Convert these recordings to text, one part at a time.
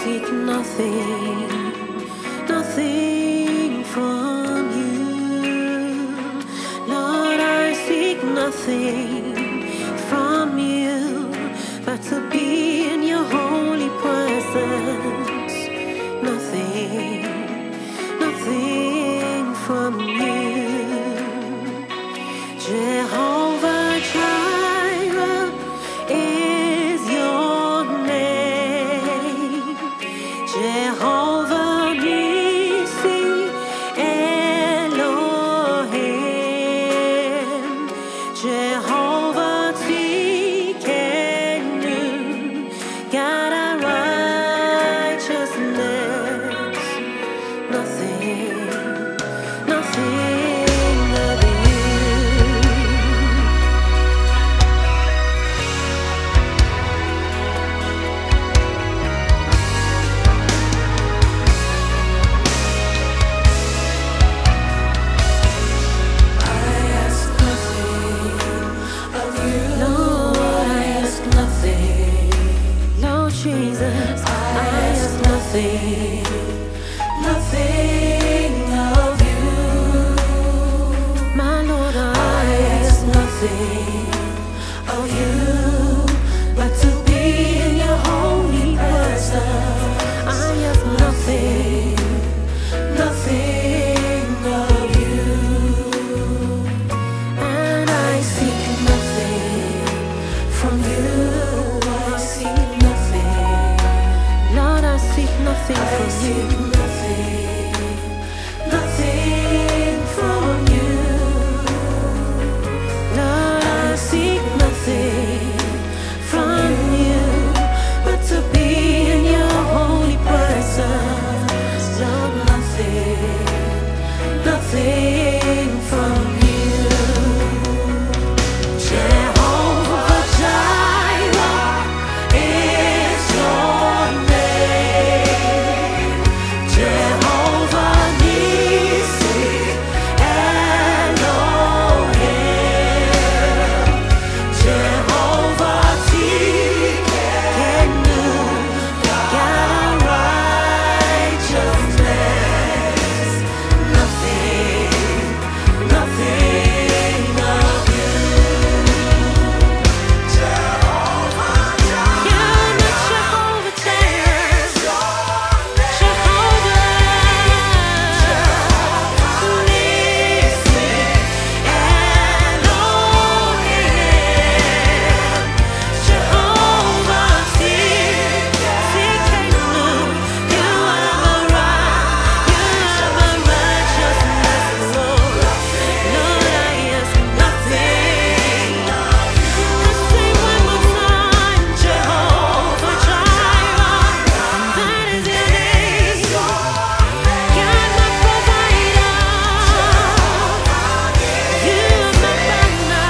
seek nothing, nothing from you. Lord, I seek nothing from you but to be in your holy presence. Nothing, nothing from you. Jehovah Jireh is your name. Jehovah Nissi Elohim. Jehovah Tzidkenu, God our righteousness. Nothing, nothing of you. Jesus, I ask nothing, nothing of you. My Lord, I ask nothing of you but to be in your holy presence. I ask nothing, nothing of you. And I seek nothing from you. I seek Lord, I seek nothing from you. Nothing from you. Lord, I seek nothing from you but to be in your holy presence. Lord, nothing, nothing from you. Jehovah Jireh is your name. Jehovah Nissi Elohim. Jehovah Tzidkenu, God our righteousness. Nothing, nothing of you. Jehovah Jireh. You're not Jehovah Jireh. Jehovah Nissi Elohim. Jehovah Tzidkenu, you are my righteousness, Lord. Lord, I ask nothing. Let's sing one more time. Jehovah Jireh, that is your name. God, my provider. You are my banner.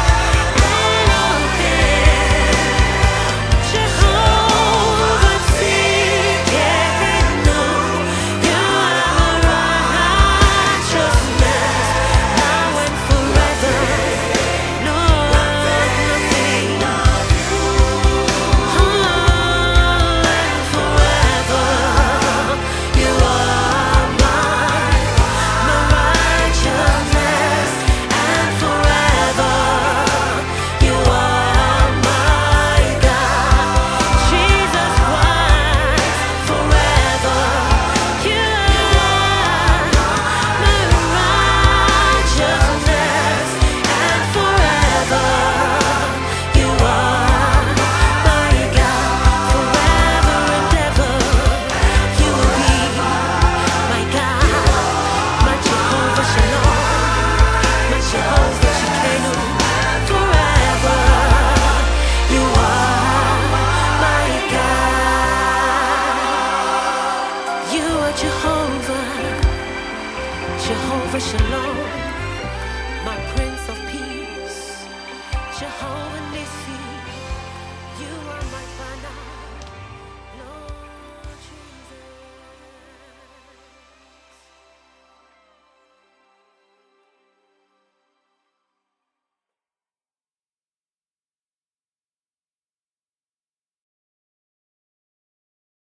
Elohim. Jehovah Tzidkenu, you are my righteousness, now and forever. Lord, nothing, and forever. You are my righteousness, and forever. You are my God, Jesus Christ, forever. You are my righteousness, and forever. You are my God, forever and ever. You will be my God, my Jehovah Shalom, my Jehovah Tzidkenu, forever. You are my God. You are Jehovah, Jehovah Shalom.